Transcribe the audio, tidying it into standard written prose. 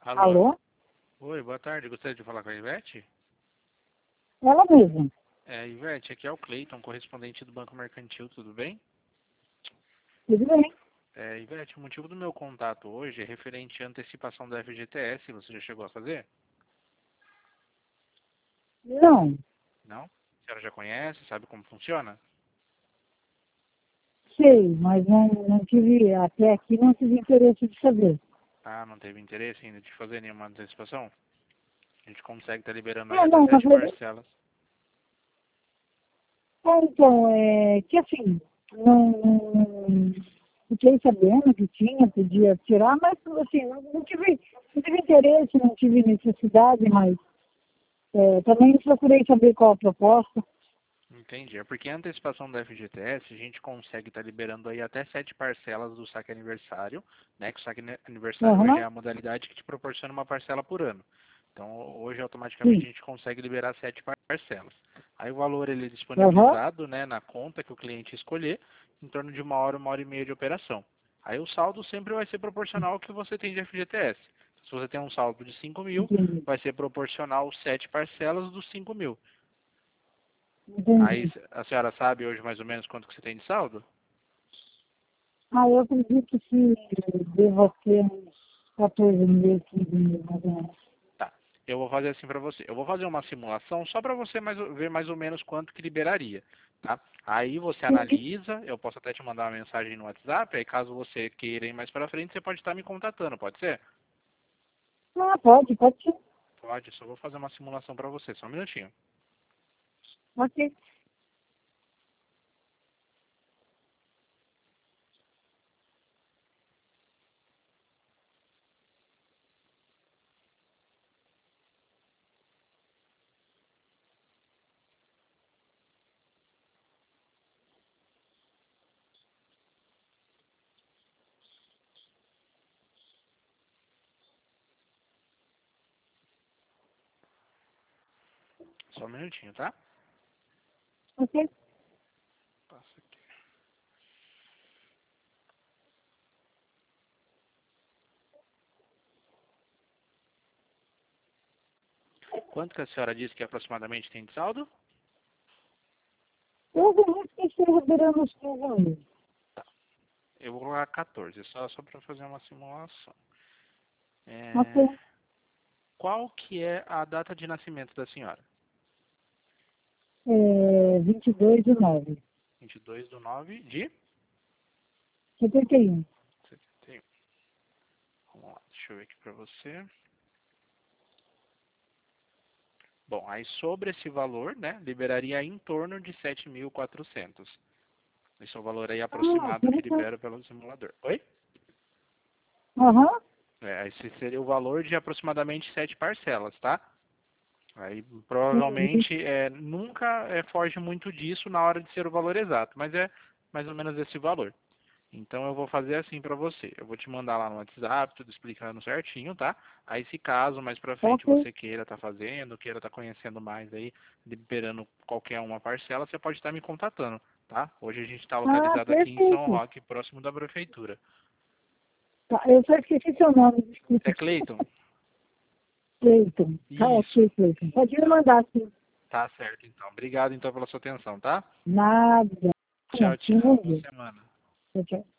Alô? Alô? Oi, boa tarde. Gostaria de falar com a Ivete? Ela mesma. Ivete, aqui é o Cleiton, correspondente do Banco Mercantil, tudo bem? Tudo bem? Ivete, o motivo do meu contato hoje é referente à antecipação da FGTS. Você já chegou a fazer? Não. Não? A senhora já conhece, sabe como funciona? Sei, mas não tive, até aqui não tive interesse de saber. Ah, não teve interesse ainda de fazer nenhuma antecipação? A gente consegue estar liberando aí Ah, até não, na 7 verdade. parcelas. Então, que assim, não fiquei sabendo que tinha, podia tirar, mas assim, não tive interesse, não tive necessidade, mas também procurei saber qual a proposta. Entendi. É porque a antecipação da FGTS a gente consegue estar liberando aí até 7 parcelas do saque aniversário, né? Que o saque aniversário hoje é Aham, a modalidade que te proporciona uma parcela por ano. Então hoje automaticamente sim. a gente consegue liberar 7 parcelas. Aí o valor ele é Aham, disponibilizado, né, na conta que o cliente escolher, em torno de uma hora e meia de operação. Aí o saldo sempre vai ser proporcional ao que você tem de FGTS. Se você tem um saldo de 5.000, entendi. vai ser proporcional 7 parcelas dos 5.000. Aí Entendi. a senhora sabe hoje mais ou menos quanto que você tem de saldo? Eu acredito que deva ter uns 14 mil, 15 mil, mais ou menos. Tá. Eu vou fazer assim para você. Eu vou fazer uma simulação só para você ver mais ou menos quanto que liberaria, tá? Aí você Sim. analisa, eu posso até te mandar uma mensagem no WhatsApp, aí caso você queira ir mais para frente, você pode estar me contatando, pode ser? Pode sim. Pode, só vou fazer uma simulação para você, só um minutinho. Ok. Só um minutinho, tá? Ok. Passa aqui. Quanto que a senhora disse que aproximadamente tem de saldo? Eu vou muito que esteja virando os 15 mil. Tá. Eu vou colocar 14, só para fazer uma simulação. Ok. É... Qual que é a data de nascimento da senhora? 22/9. 22/9 de 71. 71. Vamos lá, deixa eu ver aqui para você. Bom, aí sobre esse valor, né, liberaria em torno de 7.400. Esse é o valor aí aproximado que Interessante. libera pelo simulador. Oi? Aham. Esse seria o valor de aproximadamente 7 parcelas, tá? Aí Entendi. provavelmente nunca foge muito disso na hora de ser o valor exato, mas é mais ou menos esse valor. Então eu vou fazer assim para você. Eu vou te mandar lá no WhatsApp, tudo explicando certinho, tá? Aí se caso mais pra frente Ok. você queira estar fazendo, queira estar conhecendo mais aí, liberando qualquer uma parcela, você pode estar me contatando, tá? Hoje a gente está localizado aqui em São Perfeito. Roque, próximo da prefeitura. Tá, eu só esqueci seu nome, É desculpa. Cleiton? Cleiton. Tá Isso. ok, Cleiton. Pode me mandar, sim. Tá certo então. Obrigado então pela sua atenção, tá? Nada. Tchau, Sim, bom tchau. Boa dia. semana. Tchau, tchau.